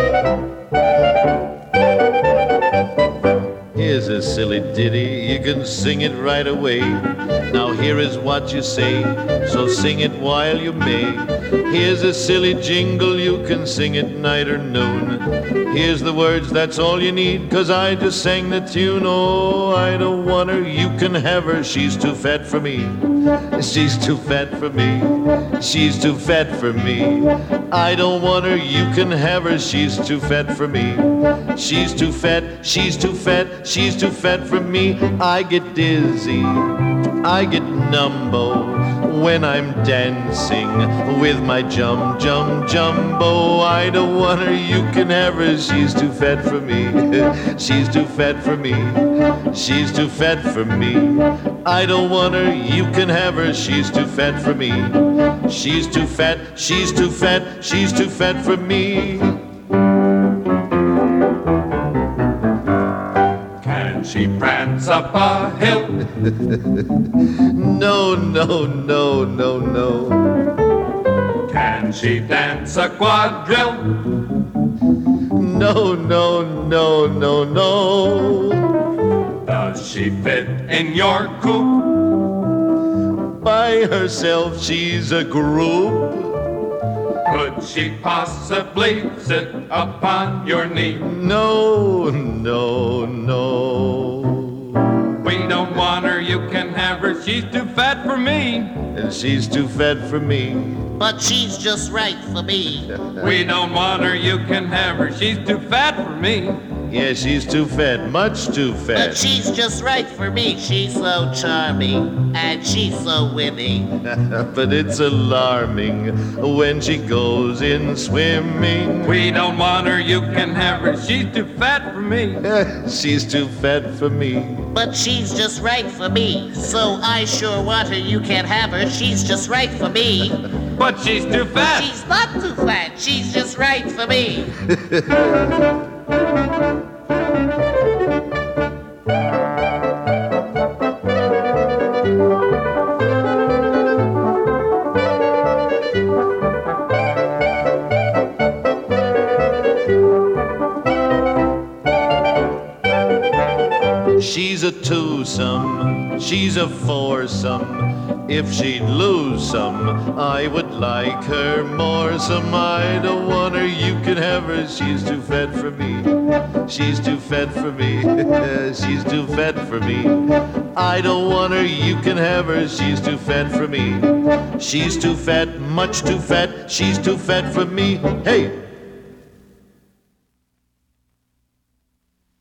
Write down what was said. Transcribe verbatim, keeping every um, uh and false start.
Here's a silly ditty, you can sing it right away. Now here is what you say, so sing it while you may. Here's a silly jingle, you can sing it night or noon. Here's the words, that's all you need, 'cause I just sang the tune. Oh, I don't want her, you can have her, she's too fat for me. She's too fat for me, she's too fat for me. I don't want her, you can have her, she's too fat for me. She's too fat, she's too fat, she's too fat for me. I get dizzy, I get numbo when I'm dancing with my jum jum jumbo. I don't want her, you can have her, she's too fat for me. She's too fat for me, she's too fat for me. I don't want her, you can have her, she's too fat for me. She's too fat, she's too fat, she's too fat for me. Can she prance up a hill? No, no, no, no, no. Can she dance a quadrille? No, no, no, no, no. Does she fit in your coupe? By herself, she's a group. Could she possibly sit upon your knee? No, no, no. We don't want her, you can have her, she's too fat for me. And she's too fat for me. But she's just right for me. We don't want her, you can have her, she's too fat for me. Yeah, she's too fat, much too But fat. she's just right for me. She's so charming and she's so winning. But it's alarming when she goes in swimming. We don't want her, you can have her, she's too fat for me. She's too fat for me. But she's just right for me. So I sure want her, you can't have her. She's just right for me. But she's too fat. She's not too fat. She's just right for me. She's a twosome, she's a foursome. If she'd lose some, I would like her more. Some I don't want her, you can have her. She's too fat for me. She's too fat for me. She's too fat for me. I don't want her, you can have her. She's too fat for me. She's too fat, much too fat. She's too fat for me. Hey!